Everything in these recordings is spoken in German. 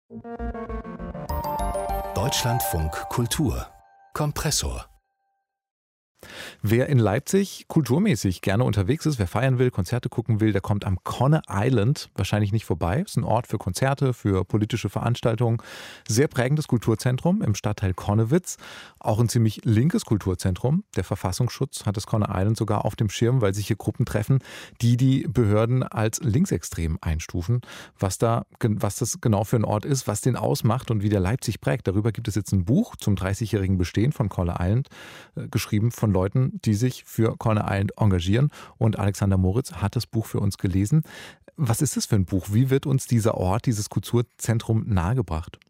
Deutschlandfunk Kultur Kompressor. Wer in Leipzig kulturmäßig gerne unterwegs ist, wer feiern will, Konzerte gucken will, der kommt am Conne Island wahrscheinlich nicht vorbei. Es ist ein Ort für Konzerte, für politische Veranstaltungen. Sehr prägendes Kulturzentrum im Stadtteil Connewitz. Auch ein ziemlich linkes Kulturzentrum. Der Verfassungsschutz hat das Conne Island sogar auf dem Schirm, weil sich hier Gruppen treffen, die die Behörden als linksextrem einstufen. Was das genau für ein Ort ist, was den ausmacht und wie der Leipzig prägt. Darüber gibt es jetzt ein Buch zum 30-jährigen Bestehen von Conne Island, geschrieben von Leuten, die sich für Conne Island engagieren. Und Alexander Moritz hat das Buch für uns gelesen. Was ist das für ein Buch? Wie wird uns dieser Ort, dieses Kulturzentrum nahegebracht?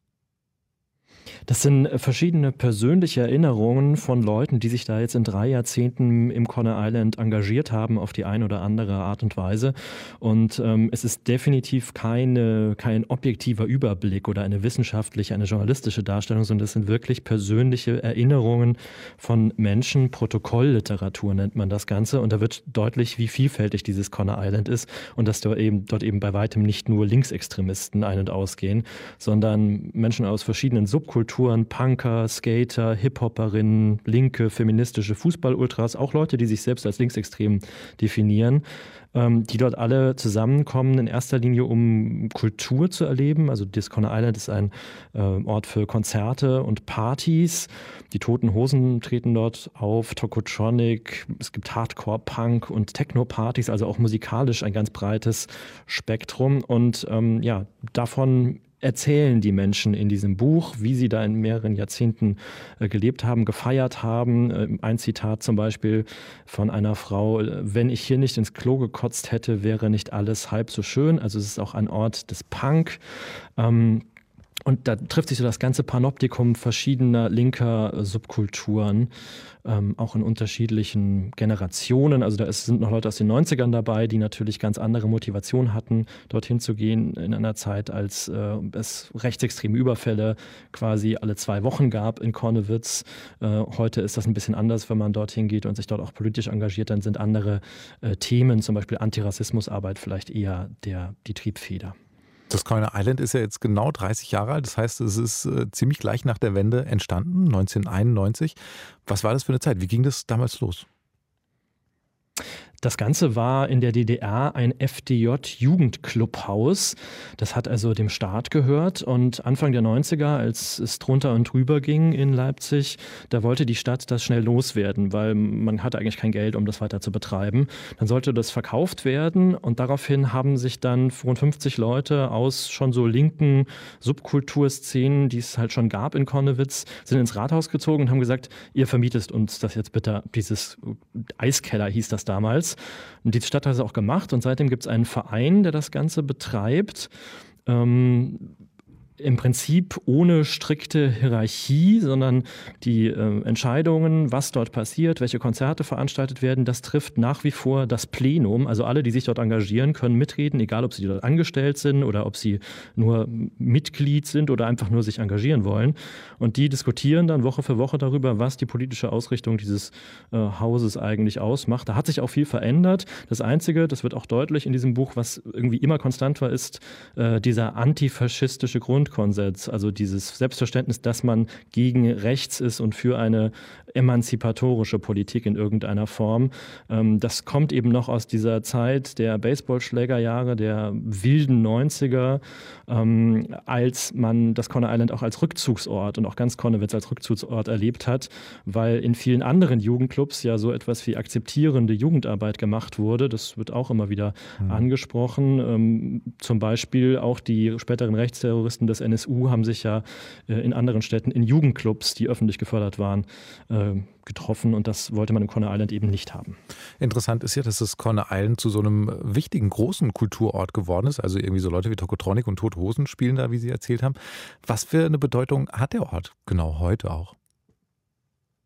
Das sind verschiedene persönliche Erinnerungen von Leuten, die sich da jetzt in 3 Jahrzehnten im Conne Island engagiert haben auf die eine oder andere Art und Weise. Und es ist definitiv kein objektiver Überblick oder eine wissenschaftliche, eine journalistische Darstellung, sondern es sind wirklich persönliche Erinnerungen von Menschen. Protokollliteratur nennt man das Ganze. Und da wird deutlich, wie vielfältig dieses Conne Island ist und dass dort eben bei weitem nicht nur Linksextremisten ein- und ausgehen, sondern Menschen aus verschiedenen Subkulturen, Punker, Skater, Hip-Hopperinnen, linke, feministische Fußball-Ultras, auch Leute, die sich selbst als linksextrem definieren, die dort alle zusammenkommen, in erster Linie, um Kultur zu erleben. Also das Conne Island ist ein Ort für Konzerte und Partys. Die Toten Hosen treten dort auf, Tokotronic, es gibt Hardcore-Punk und Techno-Partys, also auch musikalisch ein ganz breites Spektrum. Und davon erzählen die Menschen in diesem Buch, wie sie da in mehreren Jahrzehnten gelebt haben, gefeiert haben. Ein Zitat zum Beispiel von einer Frau: Wenn ich hier nicht ins Klo gekotzt hätte, wäre nicht alles halb so schön. Also es ist auch ein Ort des Punk. Und da trifft sich so das ganze Panoptikum verschiedener linker Subkulturen, auch in unterschiedlichen Generationen. Also sind noch Leute aus den 90ern dabei, die natürlich ganz andere Motivation hatten, dorthin zu gehen in einer Zeit, als es rechtsextreme Überfälle quasi alle 2 Wochen gab in Connewitz. Heute ist das ein bisschen anders, wenn man dorthin geht und sich dort auch politisch engagiert, dann sind andere Themen, zum Beispiel Antirassismusarbeit, vielleicht eher die Triebfeder. Das Conne Island ist ja jetzt genau 30 Jahre alt. Das heißt, es ist ziemlich gleich nach der Wende entstanden, 1991. Was war das für eine Zeit? Wie ging das damals los? Das Ganze war in der DDR ein FDJ-Jugendclubhaus. Das hat also dem Staat gehört. Und Anfang der 90er, als es drunter und drüber ging in Leipzig, da wollte die Stadt das schnell loswerden, weil man hatte eigentlich kein Geld, um das weiter zu betreiben. Dann sollte das verkauft werden und daraufhin haben sich dann rund 50 Leute aus schon so linken Subkulturszenen, die es halt schon gab in Connewitz, sind ins Rathaus gezogen und haben gesagt, ihr vermietet uns das jetzt bitte, dieses Eiskeller hieß das damals. Und die Stadt hat es auch gemacht und seitdem gibt es einen Verein, der das Ganze betreibt. Im Prinzip ohne strikte Hierarchie, sondern die Entscheidungen, was dort passiert, welche Konzerte veranstaltet werden, das trifft nach wie vor das Plenum. Also alle, die sich dort engagieren, können mitreden, egal ob sie dort angestellt sind oder ob sie nur Mitglied sind oder einfach nur sich engagieren wollen. Und die diskutieren dann Woche für Woche darüber, was die politische Ausrichtung dieses Hauses eigentlich ausmacht. Da hat sich auch viel verändert. Das Einzige, das wird auch deutlich in diesem Buch, was irgendwie immer konstant war, ist dieser antifaschistische Grundkonsens, also dieses Selbstverständnis, dass man gegen rechts ist und für eine emanzipatorische Politik in irgendeiner Form. Das kommt eben noch aus dieser Zeit der Baseballschlägerjahre, der wilden 90er, als man das Conne Island auch als Rückzugsort und auch ganz Connewitz als Rückzugsort erlebt hat, weil in vielen anderen Jugendclubs ja so etwas wie akzeptierende Jugendarbeit gemacht wurde. Das wird auch immer wieder angesprochen. Zum Beispiel auch die späteren Rechtsterroristen des NSU haben sich ja in anderen Städten in Jugendclubs, die öffentlich gefördert waren, getroffen und das wollte man im Conne Island eben nicht haben. Interessant ist ja, dass das Conne Island zu so einem wichtigen, großen Kulturort geworden ist. Also irgendwie so Leute wie Tokotronic und Tote Hosen spielen da, wie Sie erzählt haben. Was für eine Bedeutung hat der Ort genau heute auch?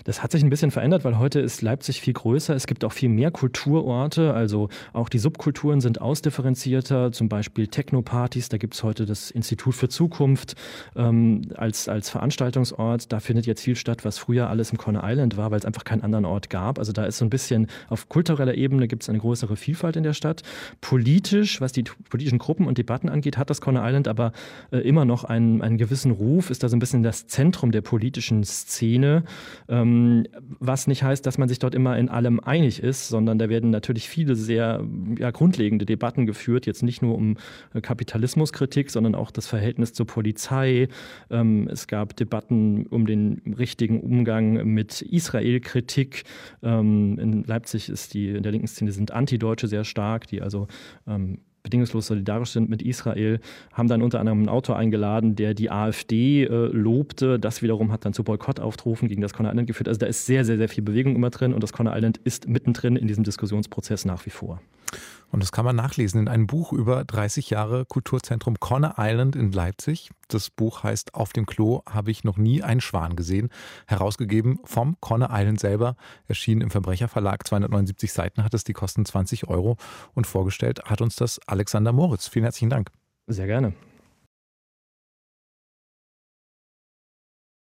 Das hat sich ein bisschen verändert, weil heute ist Leipzig viel größer. Es gibt auch viel mehr Kulturorte, also auch die Subkulturen sind ausdifferenzierter, zum Beispiel Techno-Partys. Da gibt es heute das Institut für Zukunft als Veranstaltungsort. Da findet jetzt viel statt, was früher alles im Coney Island war, weil es einfach keinen anderen Ort gab. Also da ist so ein bisschen auf kultureller Ebene gibt es eine größere Vielfalt in der Stadt. Politisch, was die politischen Gruppen und Debatten angeht, hat das Coney Island aber immer noch einen gewissen Ruf, ist da so ein bisschen das Zentrum der politischen Szene, was nicht heißt, dass man sich dort immer in allem einig ist, sondern da werden natürlich viele sehr grundlegende Debatten geführt, jetzt nicht nur um Kapitalismuskritik, sondern auch das Verhältnis zur Polizei. Es gab Debatten um den richtigen Umgang mit Israel-Kritik. In Leipzig in der linken Szene sind Antideutsche sehr stark, die also bedingungslos solidarisch sind mit Israel, haben dann unter anderem einen Autor eingeladen, der die AfD lobte. Das wiederum hat dann zu Boykottaufrufen gegen das Coney Island geführt. Also da ist sehr, sehr, sehr viel Bewegung immer drin und das Coney Island ist mittendrin in diesem Diskussionsprozess nach wie vor. Und das kann man nachlesen in einem Buch über 30 Jahre Kulturzentrum Coney Island in Leipzig. Das Buch heißt Auf dem Klo habe ich noch nie einen Schwan gesehen. Herausgegeben vom Coney Island selber, erschienen im Verbrecherverlag. 279 Seiten hat es, die kosten 20 € und vorgestellt hat uns das Alexander Moritz. Vielen herzlichen Dank. Sehr gerne.